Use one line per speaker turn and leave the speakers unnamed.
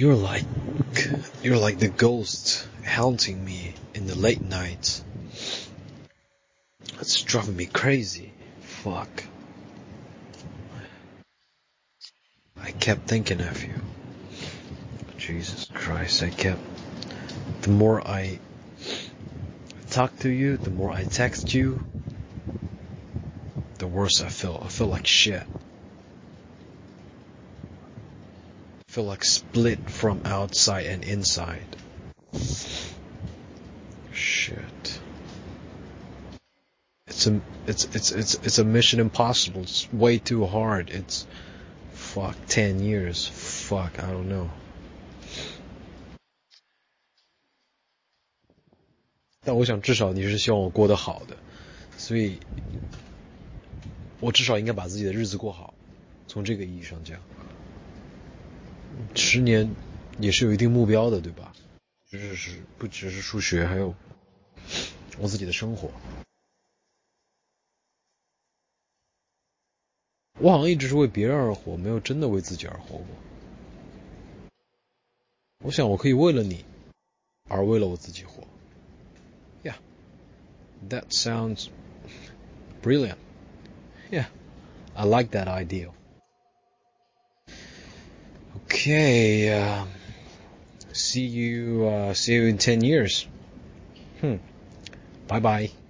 You're like you're like the ghost haunting me in the late nights. It's driving me crazy. Fuck. I kept thinking of you. Jesus Christ, the more I talk to you, the more I text you, the worse I feel. I feel like shit. I feel like split from outside and inside. Shit. It's a mission impossible. It's way too hard. It's fuck 10 years. Fuck, I don't know. 但我想至少你是希望我过得好的，所以我至少应该把自己的日子过好。从这个意义上讲，10年也是有一定目标的，对吧？不只是数学，还有我自己的生活。我好像一直是为别人而活，没有真的为自己而活过。我想我可以为了你，而为了我自己活。Yeah, that sounds brilliant. Yeah, I like that idea. Okay, see you in 10 years. Bye bye.